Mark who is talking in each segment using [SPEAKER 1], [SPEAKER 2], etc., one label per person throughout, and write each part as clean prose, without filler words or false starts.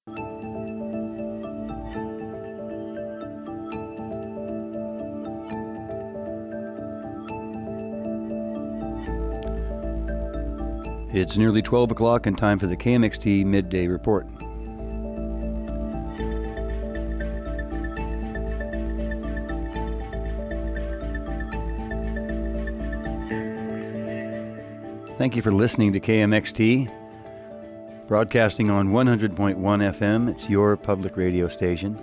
[SPEAKER 1] It's nearly 12 o'clock and time for the KMXT Midday Report. Thank you for listening to KMXT, broadcasting on 100.1 FM. It's your public radio station.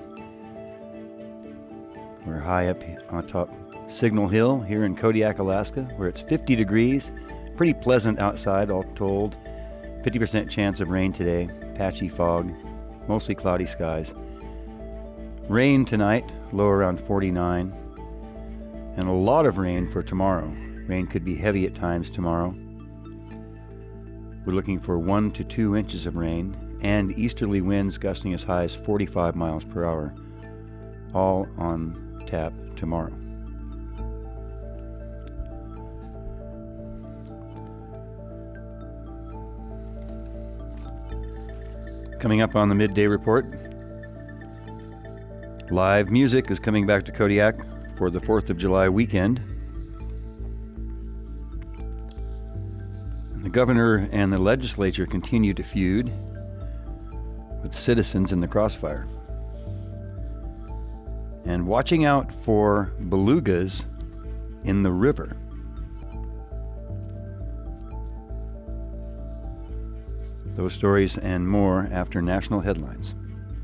[SPEAKER 1] We're high up on top Signal Hill here in Kodiak, Alaska, where it's 50 degrees. Pretty pleasant outside, all told. 50% chance of rain today. Patchy fog, mostly cloudy skies. Rain tonight, low around 49. And a lot of rain for tomorrow. Rain could be heavy at times tomorrow. We're looking for 1 to 2 inches of rain and easterly winds gusting as high as 45 miles per hour. All on tap tomorrow. Coming up on the Midday Report, live music is coming back to Kodiak for the 4th of July weekend. The governor and the legislature continue to feud with citizens in the crossfire. And watching out for belugas in the river. Those stories and more after national headlines.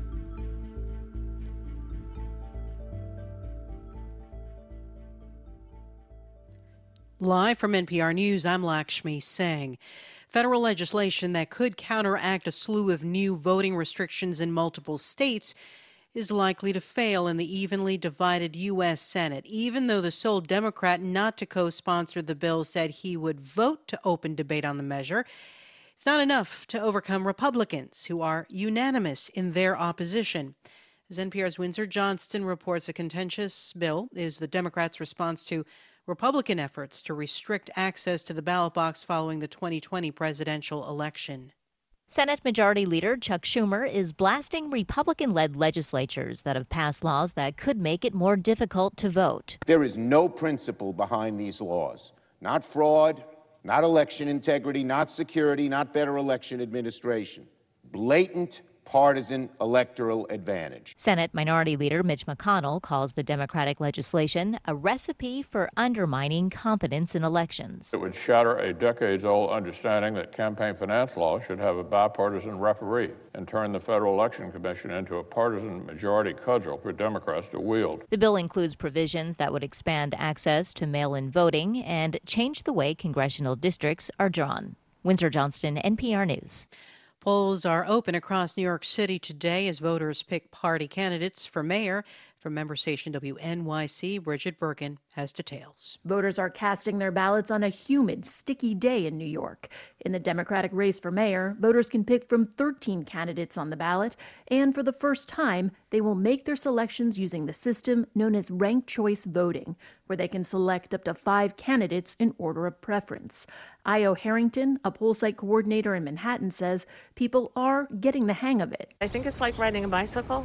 [SPEAKER 2] Live from NPR News, I'm Lakshmi Singh. Federal legislation that could counteract a slew of new voting restrictions in multiple states is likely to fail in the evenly divided U.S. Senate, even though the sole Democrat not to co-sponsor the bill said he would vote to open debate on the measure. It's not enough to overcome Republicans, who are unanimous in their opposition. As NPR's Windsor Johnston reports, a contentious bill is the Democrats' response to Republican efforts to restrict access to the ballot box following the 2020 presidential election.
[SPEAKER 3] Senate Majority Leader Chuck Schumer is blasting Republican-led legislatures that have passed laws that could make it more difficult to vote.
[SPEAKER 4] There is no principle behind these laws. Not fraud, not election integrity, not security, not better election administration. Blatant partisan electoral advantage.
[SPEAKER 3] Senate Minority Leader Mitch McConnell calls the Democratic legislation a recipe for undermining confidence in elections.
[SPEAKER 5] It would shatter a decades-old understanding that campaign finance law should have a bipartisan referee and turn the Federal Election Commission into a partisan majority cudgel for Democrats to wield.
[SPEAKER 3] The bill includes provisions that would expand access to mail-in voting and change the way congressional districts are drawn. Windsor Johnston, NPR News.
[SPEAKER 2] Polls are open across New York City today as voters pick party candidates for mayor. From member station WNYC, Bridget Bergen has details.
[SPEAKER 6] Voters are casting their ballots on a humid, sticky day in New York. In the Democratic race for mayor, voters can pick from 13 candidates on the ballot, and for the first time, they will make their selections using the system known as ranked choice voting, where they can select up to 5 candidates in order of preference. Io Harrington, a poll site coordinator in Manhattan, says people are getting the hang of it.
[SPEAKER 7] I think it's like riding a bicycle.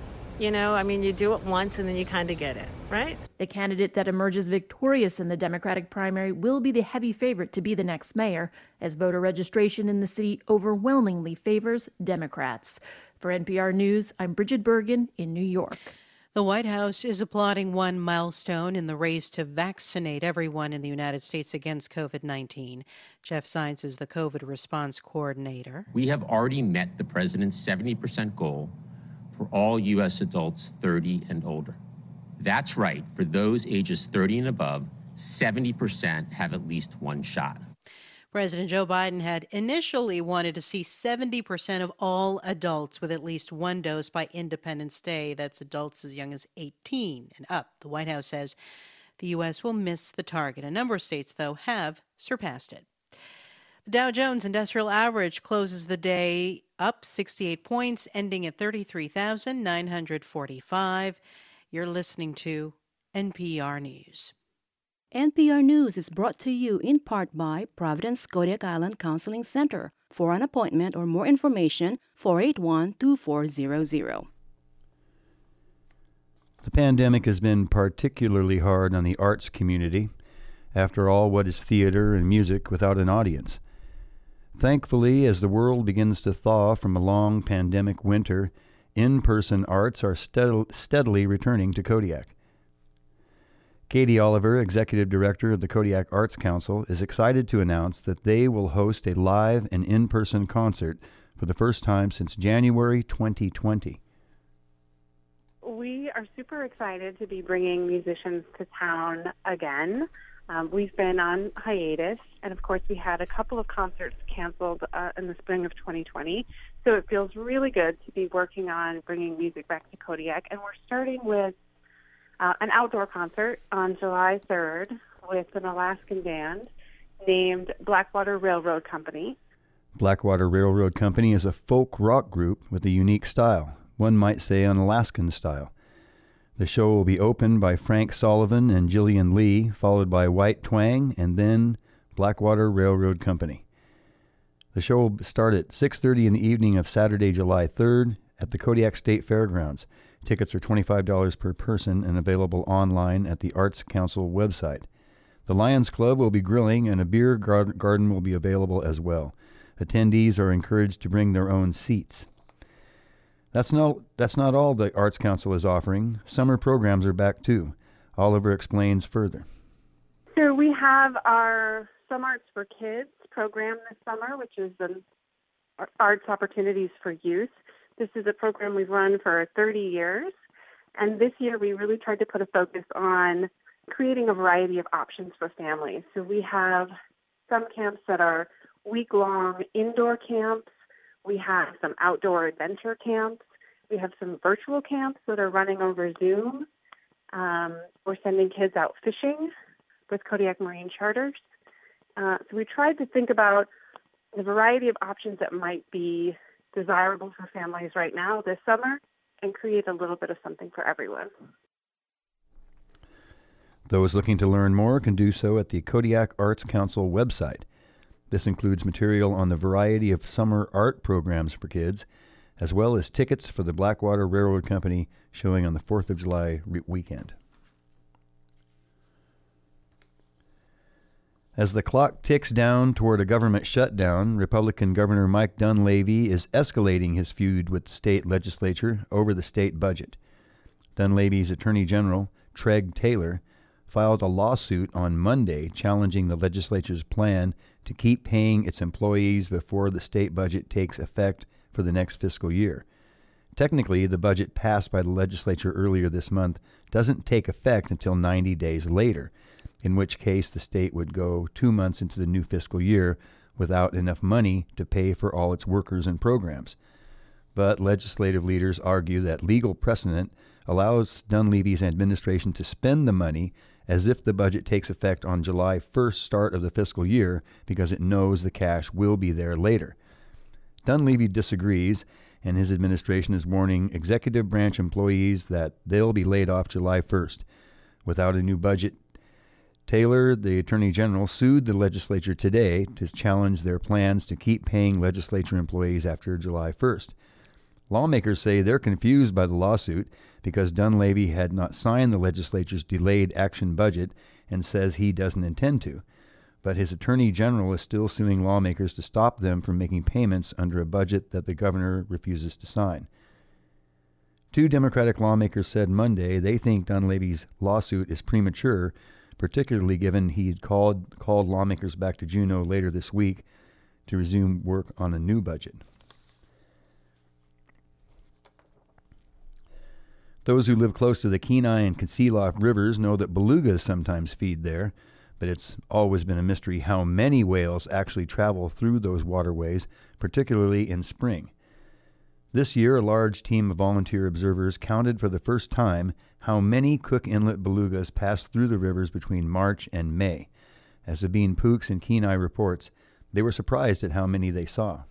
[SPEAKER 7] You do it once and then you kind of get it, right?
[SPEAKER 6] The candidate that emerges victorious in the Democratic primary will be the heavy favorite to be the next mayor, as voter registration in the city overwhelmingly favors Democrats. For NPR News, I'm Bridget Bergen in New York.
[SPEAKER 2] The White House is applauding one milestone in the race to vaccinate everyone in the United States against COVID-19. Jeff Zients is the COVID response coordinator.
[SPEAKER 8] We have already met the president's 70% goal for all U.S. adults 30 and older. That's right. For those ages 30 and above, 70% have at least one shot.
[SPEAKER 2] President Joe Biden had initially wanted to see 70% of all adults with at least one dose by Independence Day. That's adults as young as 18 and up. The White House says the U.S. will miss the target. A number of states, though, have surpassed it. The Dow Jones Industrial Average closes the day up 68 points, ending at 33,945. You're listening to NPR News.
[SPEAKER 9] NPR News is brought to you in part by Providence Kodiak Island Counseling Center, For an appointment or more information, 481-2400.
[SPEAKER 1] The pandemic has been particularly hard on the arts community. After all, what is theater and music without an audience? Thankfully, as the world begins to thaw from a long pandemic winter, in-person arts are steadily returning to Kodiak. Katie Oliver, Executive Director of the Kodiak Arts Council, is excited to announce that they will host a live and in-person concert for the first time since January 2020.
[SPEAKER 10] We are super excited to be bringing musicians to town again. We've been on hiatus, and of course we had a couple of concerts canceled in the spring of 2020, so it feels really good to be working on bringing music back to Kodiak, and we're starting with an outdoor concert on July 3rd with an Alaskan band named Blackwater Railroad Company.
[SPEAKER 1] Blackwater Railroad Company is a folk rock group with a unique style, one might say an Alaskan style. The show will be opened by Frank Sullivan and Jillian Lee, followed by White Twang, and then Blackwater Railroad Company. The show will start at 6:30 in the evening of Saturday, July 3rd at the Kodiak State Fairgrounds. Tickets are $25 per person and available online at the Arts Council website. The Lions Club will be grilling, and a beer garden will be available as well. Attendees are encouraged to bring their own seats. That's not all the Arts Council is offering. Summer programs are back too. Oliver explains further.
[SPEAKER 10] So we have our Some Arts for Kids program this summer, which is the Arts Opportunities for Youth. This is a program we've run for 30 years, and this year we really tried to put a focus on creating a variety of options for families. So we have some camps that are week-long indoor camps. We have some outdoor adventure camps. We have some virtual camps that are running over Zoom. We're sending kids out fishing with Kodiak Marine Charters. So we tried to think about the variety of options that might be desirable for families right now this summer and create a little bit of something for everyone.
[SPEAKER 1] Those looking to learn more can do so at the Kodiak Arts Council website. This includes material on the variety of summer art programs for kids, as well as tickets for the Blackwater Railroad Company showing on the 4th of July weekend. As the clock ticks down toward a government shutdown, Republican Governor Mike Dunleavy is escalating his feud with the state legislature over the state budget. Dunleavy's Attorney General, Treg Taylor, filed a lawsuit on Monday challenging the legislature's plan to keep paying its employees before the state budget takes effect for the next fiscal year. Technically, the budget passed by the legislature earlier this month doesn't take effect until 90 days later, in which case the state would go 2 months into the new fiscal year without enough money to pay for all its workers and programs. But legislative leaders argue that legal precedent allows Dunleavy's administration to spend the money as if the budget takes effect on July 1st start of the fiscal year because it knows the cash will be there later. Dunleavy disagrees, and his administration is warning executive branch employees that they'll be laid off July 1st. Without a new budget, Taylor, the Attorney General, sued the legislature today to challenge their plans to keep paying legislature employees after July 1st. Lawmakers say they're confused by the lawsuit because Dunleavy had not signed the legislature's delayed action budget and says he doesn't intend to. But his Attorney General is still suing lawmakers to stop them from making payments under a budget that the governor refuses to sign. 2 Democratic lawmakers said Monday they think Dunleavy's lawsuit is premature, particularly given he'd called lawmakers back to Juneau later this week to resume work on a new budget. Those who live close to the Kenai and Kasilof rivers know that belugas sometimes feed there, but it's always been a mystery how many whales actually travel through those waterways, particularly in spring. This year, a large team of volunteer observers counted for the first time how many Cook Inlet belugas passed through the rivers between March and May. As Sabine Pooks in Kenai reports, they were surprised at how many they saw.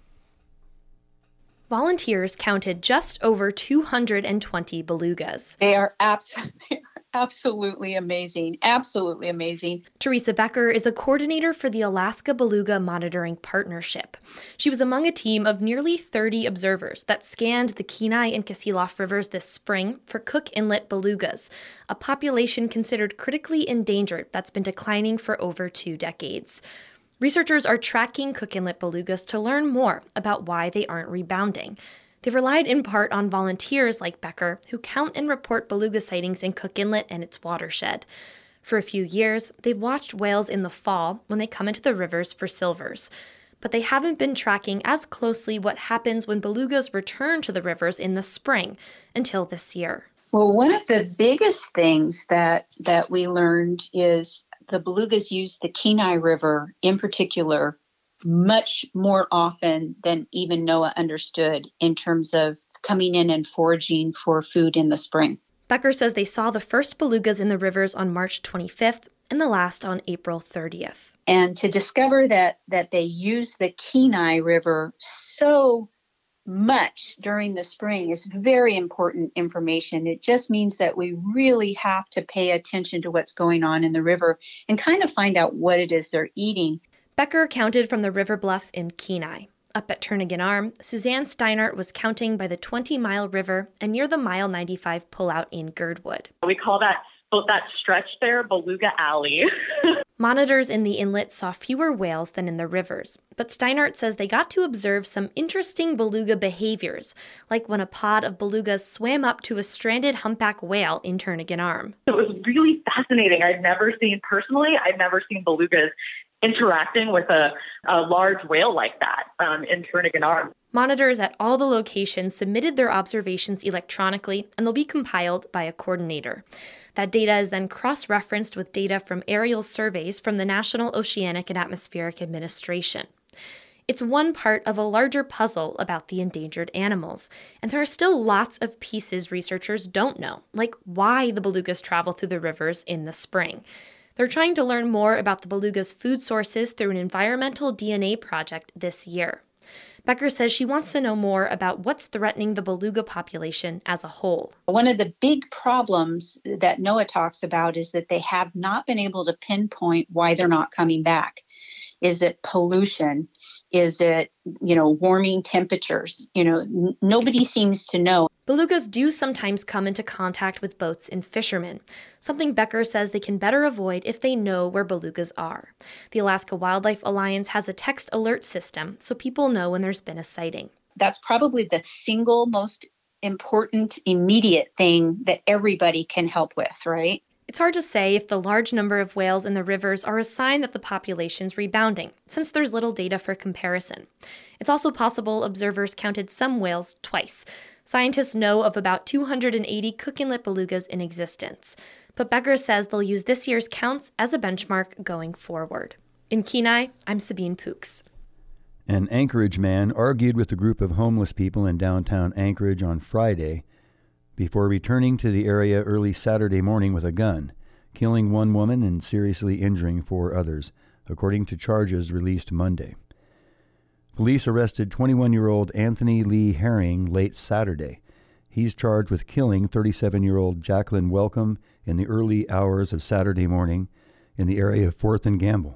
[SPEAKER 11] Volunteers counted just over 220 belugas.
[SPEAKER 12] They are absolutely
[SPEAKER 11] Absolutely amazing. Absolutely amazing.
[SPEAKER 12] Teresa Becker is a coordinator for the Alaska Beluga Monitoring Partnership. She was among a team of nearly 30 observers that scanned the Kenai and Kasilof rivers this spring for Cook Inlet belugas, a population considered critically endangered that's been declining for over 2 decades. Researchers are tracking Cook Inlet belugas to learn more about why they aren't rebounding. They relied in part on volunteers like Becker, who count and report beluga sightings in Cook Inlet and its watershed. For a few years, they've watched whales in the fall when they come into the rivers for silvers. But they haven't been tracking as closely what happens when belugas return to the rivers in the spring until this year.
[SPEAKER 11] Well, one of the biggest things that we learned is the belugas use the Kenai River in particular much more often than even NOAA understood in terms of coming in and foraging for food in the spring.
[SPEAKER 12] Becker says they saw the first belugas in the rivers on March 25th and the last on April 30th.
[SPEAKER 11] And to discover that they use the Kenai River so much during the spring is very important information. It just means that we really have to pay attention to what's going on in the river and kind of find out what it is they're eating.
[SPEAKER 12] Becker counted from the river bluff in Kenai. Up at Turnagain Arm, Suzanne Steinert was counting by the 20-mile river and near the Mile 95 pullout in Girdwood.
[SPEAKER 13] We call that stretch there Beluga Alley.
[SPEAKER 12] Monitors in the inlet saw fewer whales than in the rivers, but Steinert says they got to observe some interesting beluga behaviors, like when a pod of belugas swam up to a stranded humpback whale in Turnagain Arm.
[SPEAKER 13] It was really fascinating. I'd never seen belugas interacting with a large whale like that in Turnagain Arm.
[SPEAKER 12] Monitors at all the locations submitted their observations electronically, and they'll be compiled by a coordinator. That data is then cross-referenced with data from aerial surveys from the National Oceanic and Atmospheric Administration. It's one part of a larger puzzle about the endangered animals, and there are still lots of pieces researchers don't know, like why the belugas travel through the rivers in the spring. They're trying to learn more about the beluga's food sources through an environmental DNA project this year. Becker says she wants to know more about what's threatening the beluga population as a whole.
[SPEAKER 11] One of the big problems that NOAA talks about is that they have not been able to pinpoint why they're not coming back. Is it pollution? Is it, warming temperatures? Nobody seems to know.
[SPEAKER 12] Belugas do sometimes come into contact with boats and fishermen, something Becker says they can better avoid if they know where belugas are. The Alaska Wildlife Alliance has a text alert system so people know when there's been a sighting.
[SPEAKER 11] That's probably the single most important immediate thing that everybody can help with, right?
[SPEAKER 12] It's hard to say if the large number of whales in the rivers are a sign that the population's rebounding, since there's little data for comparison. It's also possible observers counted some whales twice. Scientists know of about 280 Cook Inlet belugas in existence, but Becker says they'll use this year's counts as a benchmark going forward. In Kenai, I'm Sabine Pooks.
[SPEAKER 1] An Anchorage man argued with a group of homeless people in downtown Anchorage on Friday before returning to the area early Saturday morning with a gun, killing one woman and seriously injuring 4 others, according to charges released Monday. Police arrested 21-year-old Anthony Lee Herring late Saturday. He's charged with killing 37-year-old Jacqueline Welcome in the early hours of Saturday morning in the area of 4th and Gamble.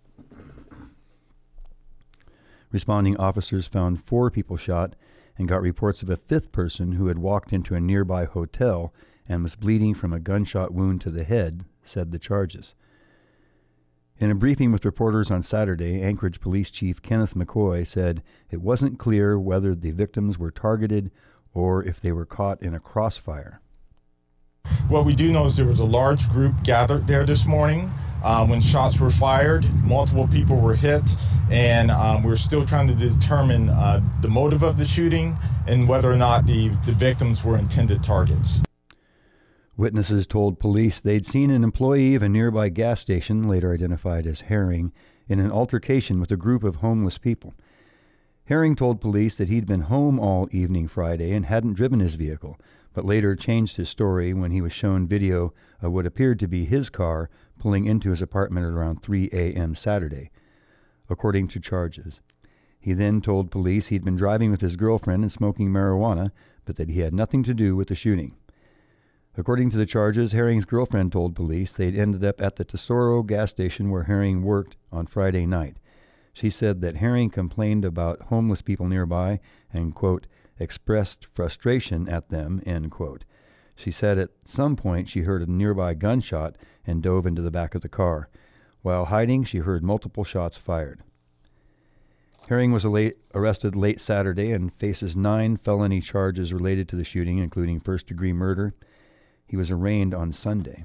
[SPEAKER 1] Responding officers found 4 people shot and got reports of a 5th person who had walked into a nearby hotel and was bleeding from a gunshot wound to the head, said the charges. In a briefing with reporters on Saturday, Anchorage Police Chief Kenneth McCoy said it wasn't clear whether the victims were targeted or if they were caught in a crossfire.
[SPEAKER 14] What we do know is there was a large group gathered there this morning. When shots were fired, multiple people were hit, and we're still trying to determine the motive of the shooting and whether or not the victims were intended targets.
[SPEAKER 1] Witnesses told police they'd seen an employee of a nearby gas station, later identified as Herring, in an altercation with a group of homeless people. Herring told police that he'd been home all evening Friday and hadn't driven his vehicle, but later changed his story when he was shown video of what appeared to be his car pulling into his apartment at around 3 a.m. Saturday, according to charges. He then told police he'd been driving with his girlfriend and smoking marijuana, but that he had nothing to do with the shooting. According to the charges, Herring's girlfriend told police they'd ended up at the Tesoro gas station where Herring worked on Friday night. She said that Herring complained about homeless people nearby and, quote, expressed frustration at them, end quote. She said at some point she heard a nearby gunshot and dove into the back of the car. While hiding, she heard multiple shots fired. Herring was arrested late Saturday and faces 9 felony charges related to the shooting, including first-degree murder. He was arraigned on Sunday.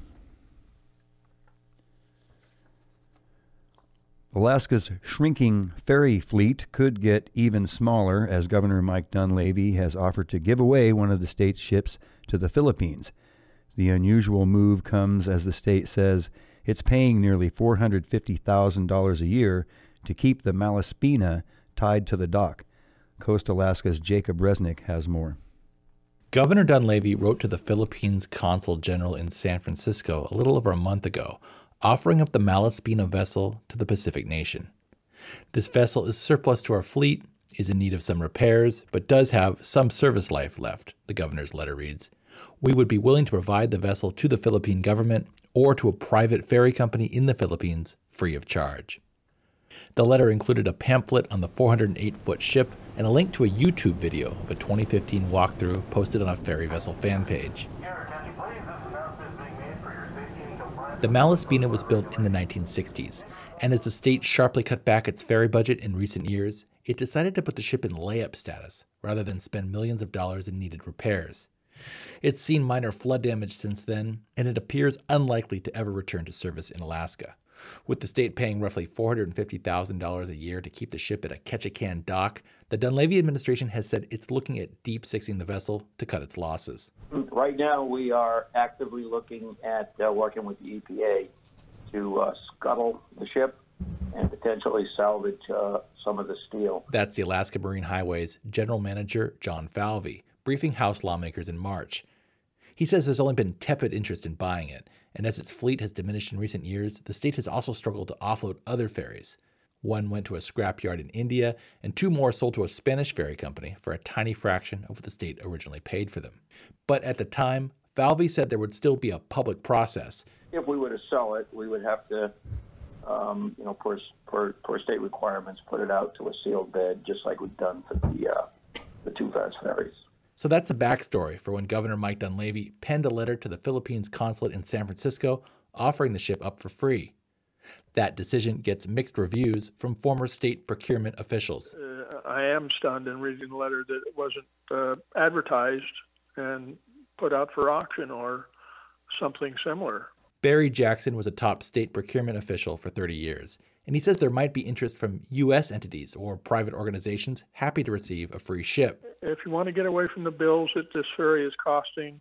[SPEAKER 1] Alaska's shrinking ferry fleet could get even smaller as Governor Mike Dunleavy has offered to give away one of the state's ships to the Philippines. The unusual move comes as the state says it's paying nearly $450,000 a year to keep the Malaspina tied to the dock. Coast Alaska's Jacob Resnick has more.
[SPEAKER 15] Governor Dunleavy wrote to the Philippines Consul General in San Francisco a little over a month ago, offering up the Malaspina vessel to the Pacific nation. This vessel is surplus to our fleet, is in need of some repairs, but does have some service life left, the governor's letter reads. We would be willing to provide the vessel to the Philippine government or to a private ferry company in the Philippines free of charge. The letter included a pamphlet on the 408-foot ship and a link to a YouTube video of a 2015 walkthrough posted on a ferry vessel fan page. The Malaspina was built in the 1960s, and as the state sharply cut back its ferry budget in recent years, it decided to put the ship in layup status rather than spend millions of dollars in needed repairs. It's seen minor flood damage since then, and it appears unlikely to ever return to service in Alaska. With the state paying roughly $450,000 a year to keep the ship at a Ketchikan dock, the Dunleavy administration has said it's looking at deep-sixing the vessel to cut its losses.
[SPEAKER 16] Right now, we are actively looking at working with the EPA to scuttle the ship and potentially salvage some of the steel.
[SPEAKER 15] That's the Alaska Marine Highway's general manager, John Falvey, briefing House lawmakers in March. He says there's only been tepid interest in buying it, and as its fleet has diminished in recent years, the state has also struggled to offload other ferries. One went to a scrapyard in India, and 2 more sold to a Spanish ferry company for a tiny fraction of what the state originally paid for them. But at the time, Falvey said there would still be a public process.
[SPEAKER 16] If we were to sell it, we would have to, per state requirements, put it out to a sealed bid, just like we've done for the 2 fast ferries.
[SPEAKER 15] So that's the backstory for when Governor Mike Dunleavy penned a letter to the Philippines consulate in San Francisco offering the ship up for free. That decision gets mixed reviews from former state procurement officials.
[SPEAKER 17] I am stunned in reading the letter that it wasn't advertised and put out for auction or something similar.
[SPEAKER 15] Barry Jackson was a top state procurement official for 30 years, and he says there might be interest from U.S. entities or private organizations happy to receive a free ship.
[SPEAKER 17] If you want to get away from the bills that this ferry is costing,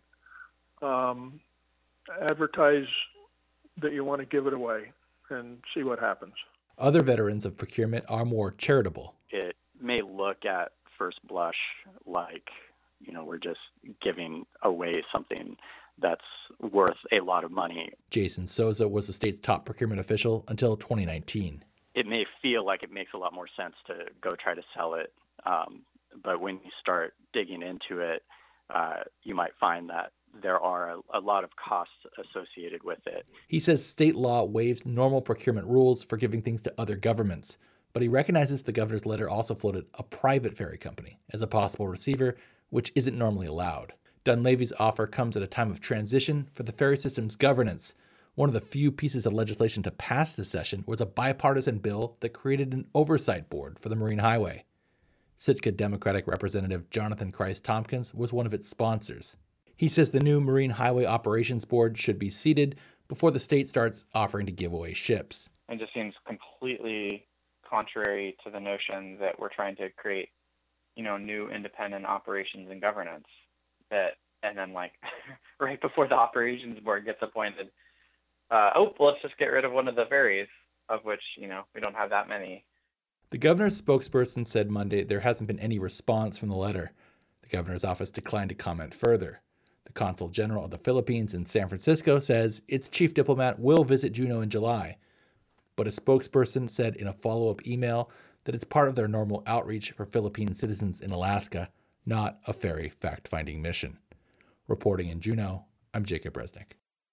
[SPEAKER 17] advertise that you want to give it away and see what happens.
[SPEAKER 15] Other veterans of procurement are more charitable.
[SPEAKER 18] It may look at first blush like, we're just giving away something that's worth a lot of money.
[SPEAKER 15] Jason Souza was the state's top procurement official until 2019.
[SPEAKER 18] It may feel like it makes a lot more sense to go try to sell it, but when you start digging into it, you might find that there are a lot of costs associated with it.
[SPEAKER 15] He says state law waives normal procurement rules for giving things to other governments, but he recognizes the governor's letter also floated a private ferry company as a possible receiver, which isn't normally allowed. Dunleavy's offer comes at a time of transition for the ferry system's governance. One of the few pieces of legislation to pass this session was a bipartisan bill that created an oversight board for the Marine Highway. Sitka Democratic Representative Jonathan Christ Tompkins was one of its sponsors. He says the new Marine Highway Operations Board should be seated before the state starts offering to give away ships.
[SPEAKER 19] It just seems completely contrary to the notion that we're trying to create, new independent operations and governance. And then right before the operations board gets appointed, let's just get rid of one of the ferries, of which, we don't have that many.
[SPEAKER 15] The governor's spokesperson said Monday there hasn't been any response from the letter. The governor's office declined to comment further. The Consul General of the Philippines in San Francisco says its chief diplomat will visit Juneau in July, but a spokesperson said in a follow-up email that it's part of their normal outreach for Philippine citizens in Alaska, not a ferry fact-finding mission. Reporting in Juneau, I'm Jacob Resnick.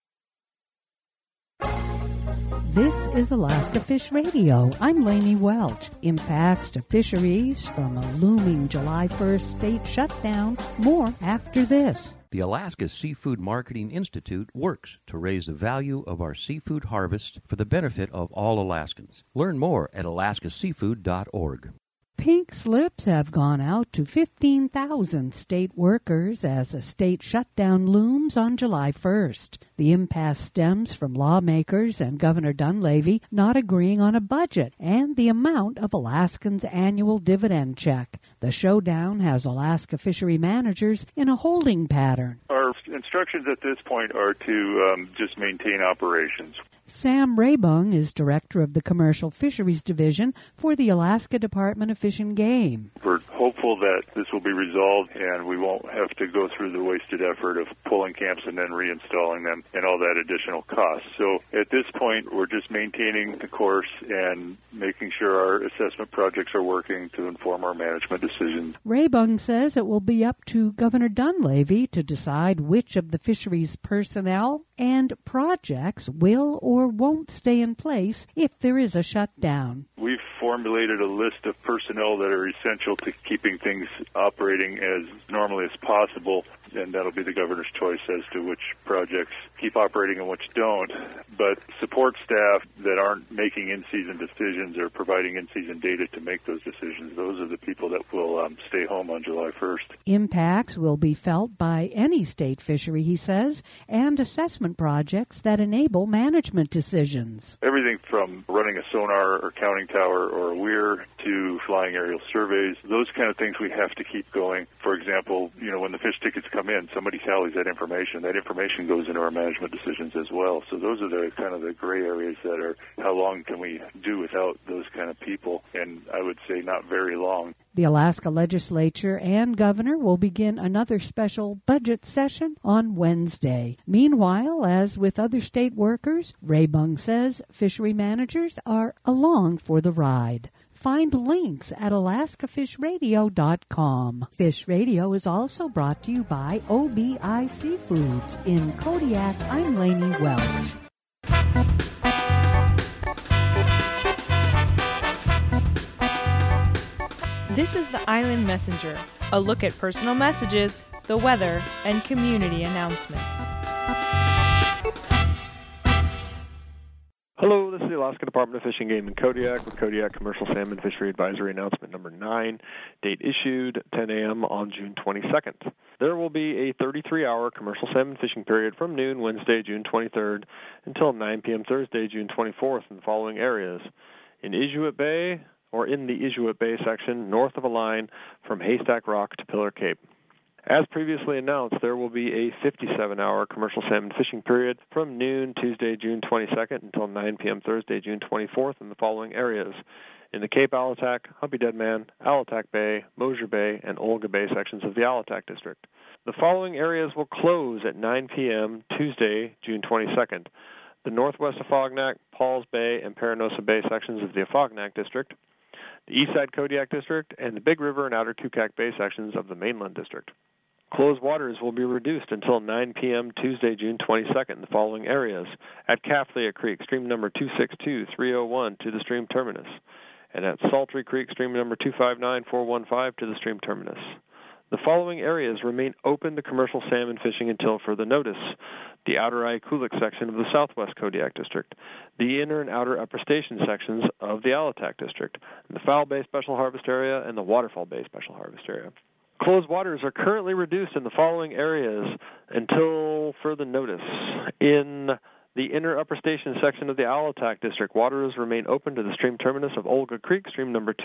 [SPEAKER 20] This is Alaska Fish Radio. I'm Lainey Welch. Impacts to fisheries from a looming July 1st state shutdown. More after this.
[SPEAKER 21] The Alaska Seafood Marketing Institute works to raise the value of our seafood harvest for the benefit of all Alaskans. Learn more at alaskaseafood.org.
[SPEAKER 20] Pink slips have gone out to 15,000 state workers as a state shutdown looms on July 1st. The impasse stems from lawmakers and Governor Dunleavy not agreeing on a budget and the amount of Alaskans' annual dividend check. The showdown has Alaska fishery managers in a holding pattern.
[SPEAKER 22] Our instructions at this point are to just maintain operations.
[SPEAKER 20] Sam Raybung is director of the Commercial Fisheries Division for the Alaska Department of Fish and Game.
[SPEAKER 22] We're hopeful that this will be resolved and we won't have to go through the wasted effort of pulling camps and then reinstalling them and all that additional cost. So at this point, we're just maintaining the course and making sure our assessment projects are working to inform our management decisions.
[SPEAKER 20] Raybung says it will be up to Governor Dunleavy to decide which of the fisheries personnel and projects will or won't stay in place if there is a shutdown.
[SPEAKER 22] We've formulated a list of personnel that are essential to keeping things operating as normally as possible, and that'll be the governor's choice as to which projects keep operating and which don't. But support staff that aren't making in-season decisions or providing in-season data to make those decisions, those are the people that will stay home on July 1st.
[SPEAKER 20] Impacts will be felt by any state fishery, he says, and assessment projects that enable management decisions.
[SPEAKER 22] Everything from running a sonar or counting tower or a weir to flying aerial surveys, those kind of things we have to keep going. For example, when the fish tickets come in, somebody tallies that information. That information goes into our management decisions as well. So those are the kind of the gray areas that are how long can we do without those kind of people, and I would say not very long.
[SPEAKER 20] The Alaska Legislature and Governor will begin another special budget session on Wednesday. Meanwhile, as with other state workers, Raybung says fishery managers are along for the ride. Find links at alaskafishradio.com. Fish Radio is also brought to you by OBI Seafoods. In Kodiak, I'm Lainey Welch.
[SPEAKER 23] This is the Island Messenger, a look at personal messages, the weather, and community announcements.
[SPEAKER 24] Hello, this is the Alaska Department of Fish and Game in Kodiak with Kodiak Commercial Salmon Fishery Advisory Announcement number 9, date issued 10 a.m. on June 22nd. There will be a 33-hour commercial salmon fishing period from noon Wednesday, June 23rd until 9 p.m. Thursday, June 24th in the following areas. In Inuit Bay, or in the Inuit Bay section north of a line from Haystack Rock to Pillar Cape. As previously announced, there will be a 57-hour commercial salmon fishing period from noon Tuesday, June 22nd until 9 p.m. Thursday, June 24th in the following areas. In the Cape Alatack, Humpy Dead Man, Alatack Bay, Mosier Bay, and Olga Bay sections of the Alatack District. The following areas will close at 9 p.m. Tuesday, June 22nd. The northwest Afognak, Pauls Bay, and Paranosa Bay sections of the Afognak District, the Eastside Kodiak District, and the Big River and Outer Kukak Bay sections of the Mainland District. Closed waters will be reduced until 9 p.m. Tuesday, June 22nd in the following areas. At Kathleen Creek, stream number 262-301 to the stream terminus, and at Saltry Creek, stream number 259-415 to the stream terminus. The following areas remain open to commercial salmon fishing until further notice. The Outer Ikulik section of the Southwest Kodiak District, the Inner and Outer Upper Station sections of the Alatack District, the Foul Bay Special Harvest Area, and the Waterfall Bay Special Harvest Area. Closed waters are currently reduced in the following areas until further notice. In the Inner Upper Station section of the Alatack District, waters remain open to the stream terminus of Olga Creek, stream number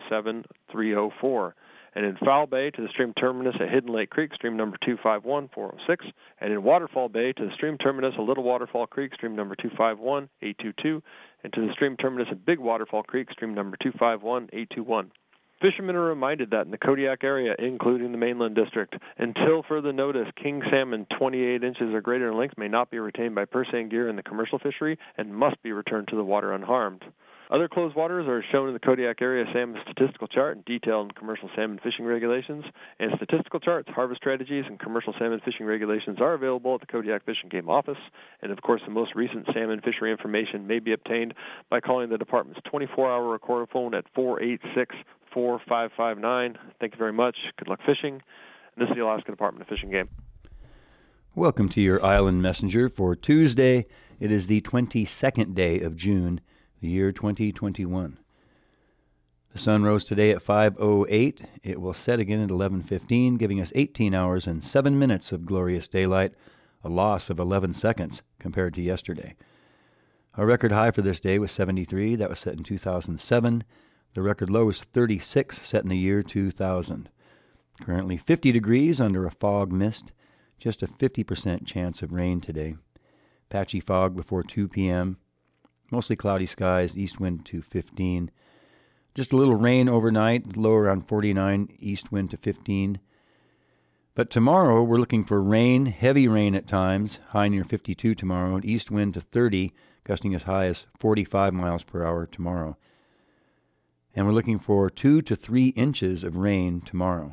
[SPEAKER 24] 257304. And in Foul Bay to the stream terminus at Hidden Lake Creek, stream number 251406, and in Waterfall Bay to the stream terminus at Little Waterfall Creek, stream number 251822, and to the stream terminus at Big Waterfall Creek, stream number 251821. Fishermen are reminded that in the Kodiak area, including the Mainland District, until further notice, king salmon 28 inches or greater in length may not be retained by purse seine gear in the commercial fishery and must be returned to the water unharmed. Other closed waters are shown in the Kodiak Area Salmon Statistical Chart and detailed in Commercial Salmon Fishing Regulations. And statistical charts, harvest strategies, and Commercial Salmon Fishing Regulations are available at the Kodiak Fish and Game Office. And, of course, the most recent salmon fishery information may be obtained by calling the department's 24-hour recorder phone at 486-4559. Thank you very much. Good luck fishing. And this is the Alaska Department of Fish and Game.
[SPEAKER 1] Welcome to your Island Messenger for Tuesday. It is the 22nd day of June, the year 2021. The sun rose today at 5:08. It will set again at 11:15, giving us 18 hours and 7 minutes of glorious daylight, a loss of 11 seconds compared to yesterday. Our record high for this day was 73. That was set in 2007. The record low was 36, set in the year 2000. Currently 50 degrees under a fog mist. Just a 50% chance of rain today. Patchy fog before 2 p.m. Mostly cloudy skies, east wind to 15. Just a little rain overnight, low around 49, east wind to 15. But tomorrow we're looking for rain, heavy rain at times, high near 52 tomorrow, east wind to 30, gusting as high as 45 miles per hour tomorrow. And we're looking for 2 to 3 inches of rain tomorrow.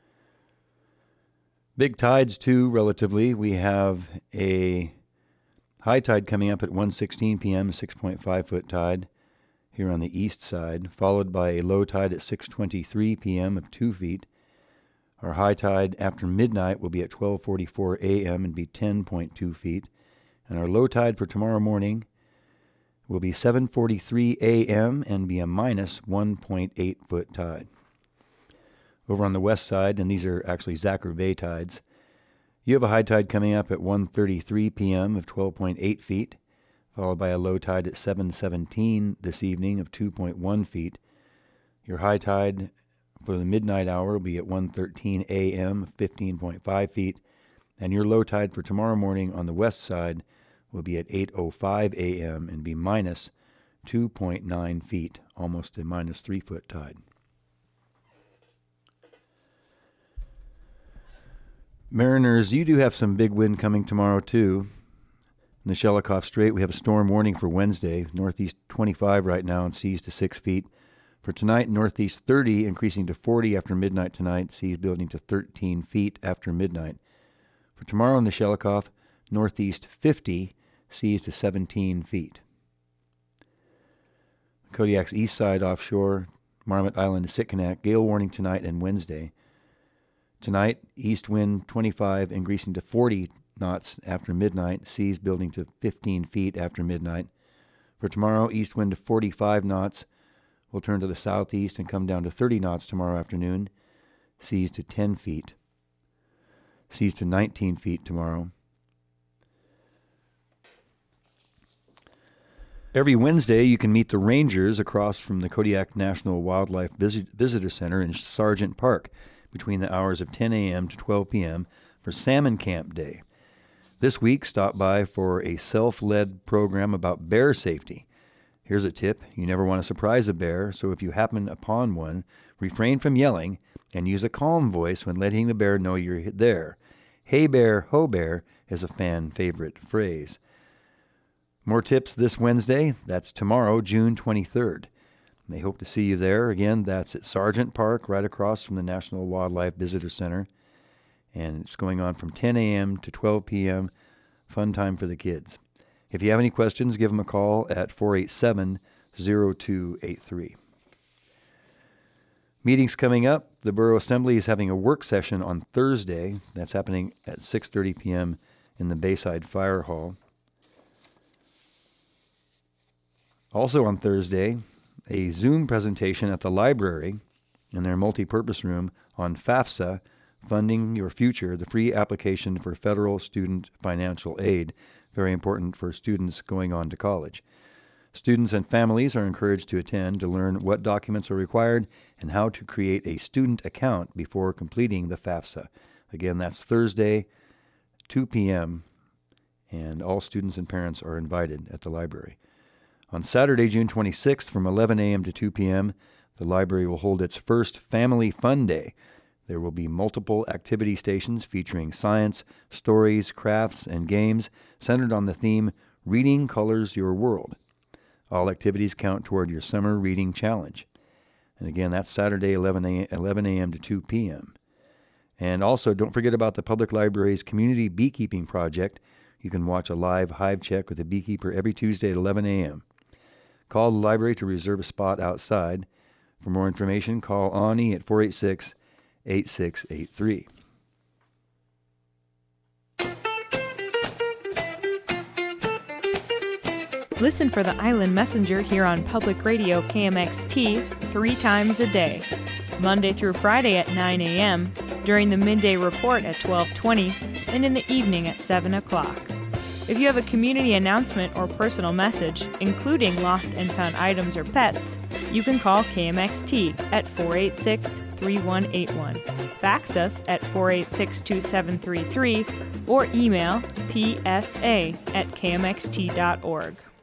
[SPEAKER 1] Big tides too, relatively. We have a high tide coming up at 1:16 p.m., 6.5 foot tide here on the east side, followed by a low tide at 6:23 p.m. of 2 feet. Our high tide after midnight will be at 12:44 a.m. and be 10.2 feet. And our low tide for tomorrow morning will be 7:43 a.m. and be a minus 1.8 foot tide. Over on the west side, and these are actually Zachar Bay tides, you have a high tide coming up at 1:33 p.m. of 12.8 feet, followed by a low tide at 7:17 this evening of 2.1 feet. Your high tide for the midnight hour will be at 1:13 a.m. of 15.5 feet, and your low tide for tomorrow morning on the west side will be at 8:05 a.m. and be minus 2.9 feet, almost a minus 3 foot tide. Mariners, you do have some big wind coming tomorrow, too. In the Shelikof Strait, we have a storm warning for Wednesday, northeast 25 right now and seas to 6 feet. For tonight, northeast 30, increasing to 40 after midnight tonight, seas building to 13 feet after midnight. For tomorrow in the Shelikof, northeast 50, seas to 17 feet. Kodiak's east side offshore, Marmot Island to Sitkinak, gale warning tonight and Wednesday. Tonight, east wind 25, increasing to 40 knots after midnight, seas building to 15 feet after midnight. For tomorrow, east wind to 45 knots, will turn to the southeast and come down to 30 knots tomorrow afternoon, seas to 10 feet. Seas to 19 feet tomorrow. Every Wednesday, you can meet the rangers across from the Kodiak National Wildlife Visitor Center in Sargent Park between the hours of 10 a.m. to 12 p.m. for Salmon Camp Day. This week, stop by for a self-led program about bear safety. Here's a tip. You never want to surprise a bear, so if you happen upon one, refrain from yelling and use a calm voice when letting the bear know you're there. Hey bear, ho bear is a fan favorite phrase. More tips this Wednesday. That's tomorrow, June 23rd. They hope to see you there. Again, that's at Sargent Park, right across from the National Wildlife Visitor Center. And it's going on from 10 a.m. to 12 p.m. Fun time for the kids. If you have any questions, give them a call at 487-0283. Meetings coming up. The Borough Assembly is having a work session on Thursday. That's happening at 6:30 p.m. in the Bayside Fire Hall. Also on Thursday, a Zoom presentation at the library in their multi-purpose room on FAFSA, Funding Your Future, the free application for federal student financial aid. Very important for students going on to college. Students and families are encouraged to attend to learn what documents are required and how to create a student account before completing the FAFSA. Again, that's Thursday, 2 p.m., and all students and parents are invited at the library. On Saturday, June 26th, from 11 a.m. to 2 p.m., the library will hold its first Family Fun Day. There will be multiple activity stations featuring science, stories, crafts, and games centered on the theme Reading Colors Your World. All activities count toward your summer reading challenge. And again, that's Saturday, 11 a.m. to 2 p.m. And also, don't forget about the Public Library's Community Beekeeping Project. You can watch a live hive check with a beekeeper every Tuesday at 11 a.m. Call the library to reserve a spot outside. For more information, call Ani at 486-8683.
[SPEAKER 23] Listen for the Island Messenger here on Public Radio KMXT 3 times a day, Monday through Friday at 9 a.m., during the midday report at 12:20, and in the evening at 7 o'clock. If you have a community announcement or personal message, including lost and found items or pets, you can call KMXT at 486-3181, fax us at 486-2733, or email psa@kmxt.org.